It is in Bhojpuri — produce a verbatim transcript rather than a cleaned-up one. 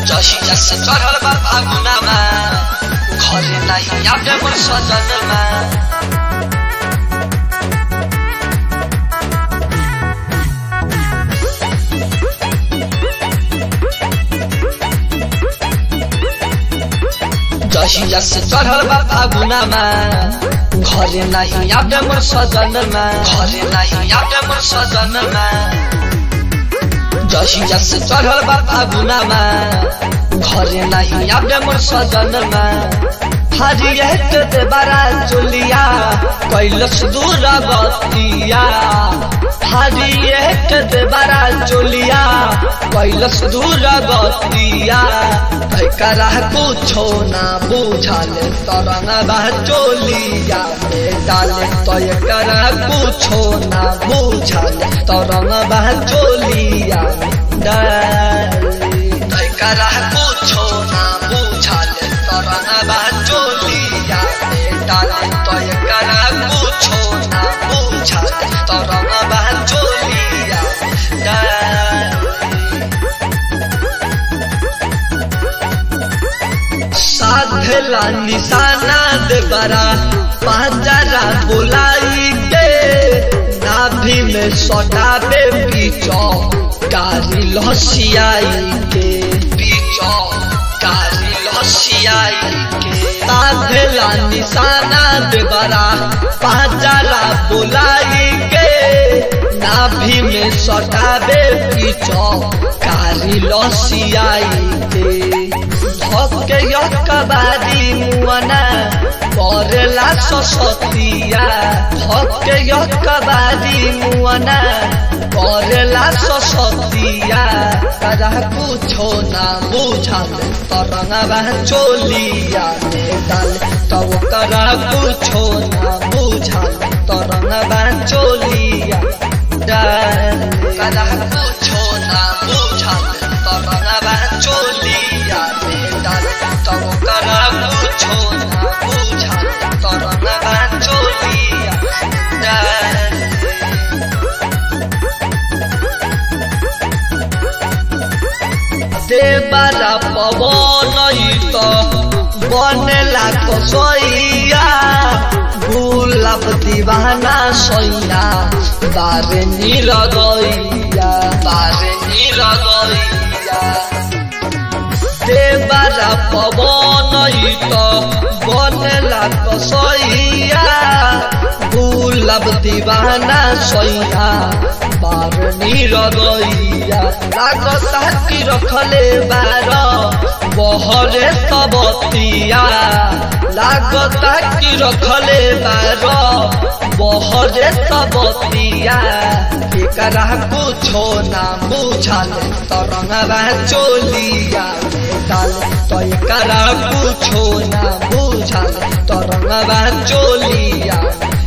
जहिया से चढ़ल बा फागुनमा घरे नाही आवे मोर सजनमा जहिया से चढ़ल बा फागुनमा घरे नाही आवे मोर सजनमा घरे नाही आवे मोर सजनमा जहिया से चढ़ल बा फागुनमा घरे नाही आवे मोर सजनमा हरिया के बड़ा चोलिया कैलस दूर बतिया हरिया के बड़ा चोलिया कैलस दूर बतिया करा कुछो ना बुझाले तरंग बा चोलिया में डाले तो करा कुछो ना बुझाले तरंग बा चोलिया में डाले करा कुछो ना बुझाले तरंग बा चोलिया में डाले तो करा कुछो ना बुझाले तरंग बा चोलिया डाले साधला निशाना दे बरा पाजरा बुलाई के नाभि में सटाबे पीछो कारी लसियाई के पीछो कारी लसियाई के साधला निशाना दे बरा पाजरा बुलाई के नाभि में सटाबे पीछो कारी लसियाई के धके यकबादी मुआना करेला ससतिया धके यकबादी मुआना करेला ससतिया कदा कुछो ना बुझाले तरंग बा चोलिया में डाले तब करा कुछो ना बुझाले तरंग बा चोलिया डाले कदा कुछो ना बुझाले तरंग बा चोलिया तब करा कुछो ना बुझाले तरंग बा चोलिया देवरा पवन तो बनेला कसैया गुलाब दीवाना सैया बारे नील गैया बारे नील गैया देवरा पवन तो बनेला कसैया गुलाब दीवाना सैया बार नीर गैया लागता कि रखले बार बहरे सबतिया लागता कि रखले बार बहरे सबतिया एकरा कुछो ना बुझाले तरंग बा चोलिया डाले तो एकरा कुछो ना बुझाले तरंग बा चोलिया